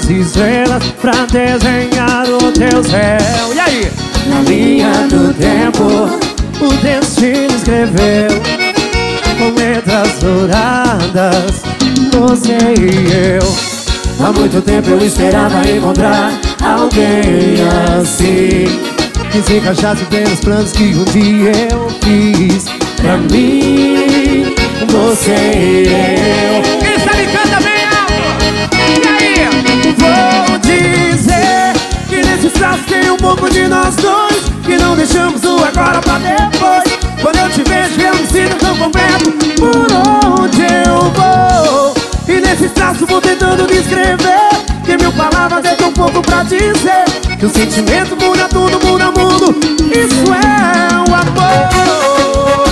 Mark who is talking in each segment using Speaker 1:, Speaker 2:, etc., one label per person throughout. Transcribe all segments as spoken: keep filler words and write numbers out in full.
Speaker 1: as estrelas pra desenhar o teu céu. E aí? Na linha do tempo o destino escreveu com letras douradas você e eu. Há muito tempo eu esperava encontrar alguém assim, que se encaixasse bem nos planos que um dia eu fiz pra mim, você e eu.
Speaker 2: Quem sabe canta bem alto. E aí?
Speaker 1: Vou dizer que nesses traços tem um pouco de nós dois, que não deixamos o agora pra depois. Quando eu te vejo eu me sinto tão completo por onde eu vou. E nesses traços vou tentando descrever, que mil palavras é tão pouco pra dizer, que o sentimento muda tudo, muda mundo. Isso é o amor.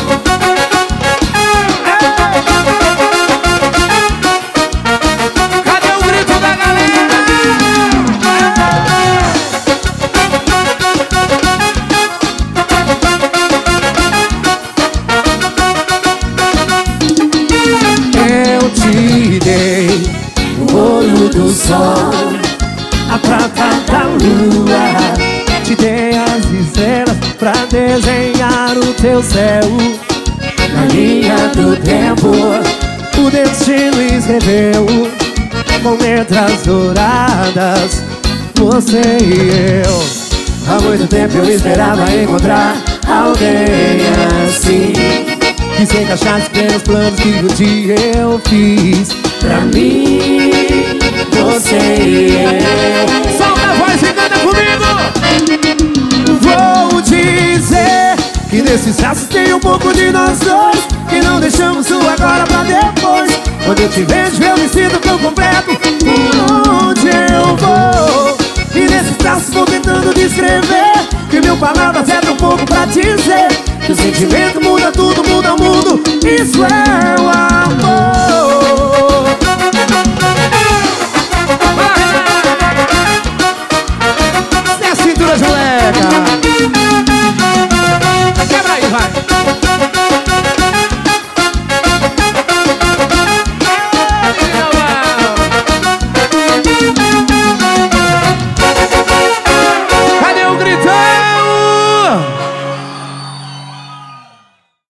Speaker 2: Cadê o grito da galera?
Speaker 1: Eu te dei o ouro do sol, a prata da lua, te dei as estrelas pra desenhar o teu céu. Na linha do tempo o destino escreveu com letras douradas você e eu. Há muito tempo eu esperava encontrar alguém assim, que se encaixasse bem nos planos que um dia eu fiz pra mim, você e eu.
Speaker 2: Solta a voz e canta comigo.
Speaker 1: Vou dizer que nesses traços tem um pouco de nós dois, que não deixamos o agora pra depois. Quando eu te vejo eu me sinto tão completo por onde eu vou. E nesses traços vou tentando descrever, que mil palavras é tão pouco pra dizer, que o sentimento muda tudo, muda o mundo. Isso é o amor.
Speaker 2: Desce a cintura, Juliana.